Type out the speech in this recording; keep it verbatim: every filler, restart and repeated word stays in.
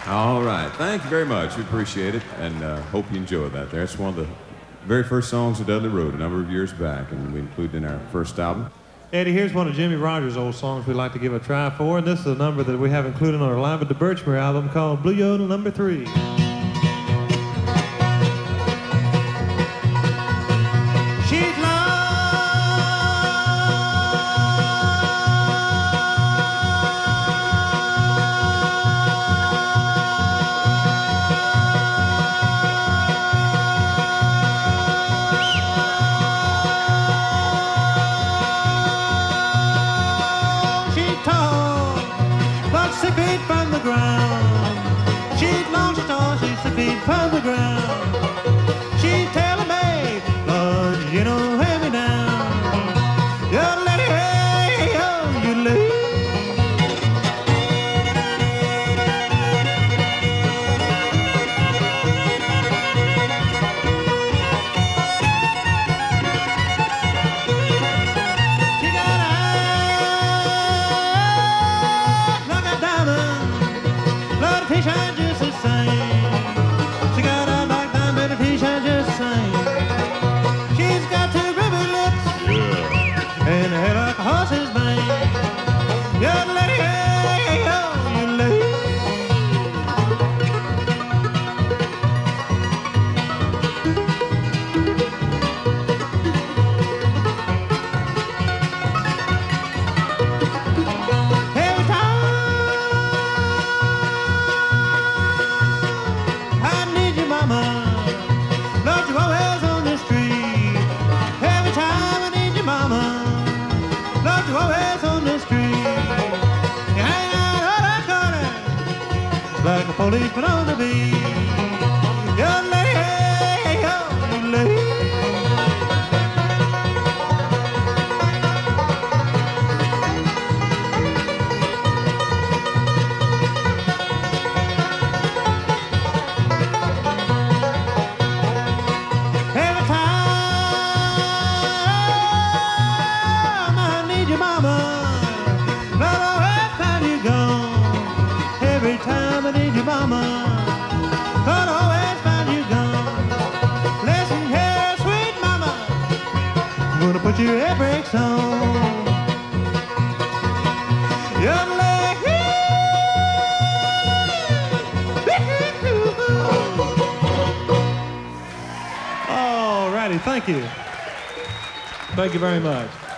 All right. Thank you very much. We appreciate it, and uh, hope you enjoyed that. That's one of the very first songs that Dudley wrote a number of years back, and we included in our first album. Eddie, here's one of Jimmy Rogers' old songs we'd like to give a try for, and this is a number that we have included on our Live at the Birchmere album called Blue Yodel Number Three. She's six feet from the ground. She's long, she's tall, she's six feet from the ground. She's telling me, Lord, you don't have me down. You lady, hey, oh, you lady. T-shirt just the same. She got a black diamond, but her T-shirt just the same. She's got two ruby lips, yeah, and a head like a horse's mane. Young lady, hey, oh, you lady. Every time Lord, you always on the street. Every time I need your mama, Lord, you always on the street. You hang out on that corner like a policeman on the beat. Young lady, hey, oh, you lady. Every time I need you, mama, Lord, always find you gone. Listen here, sweet mama, I'm gonna put your air brakes on. Young lady. All righty, thank you. Thank you very much.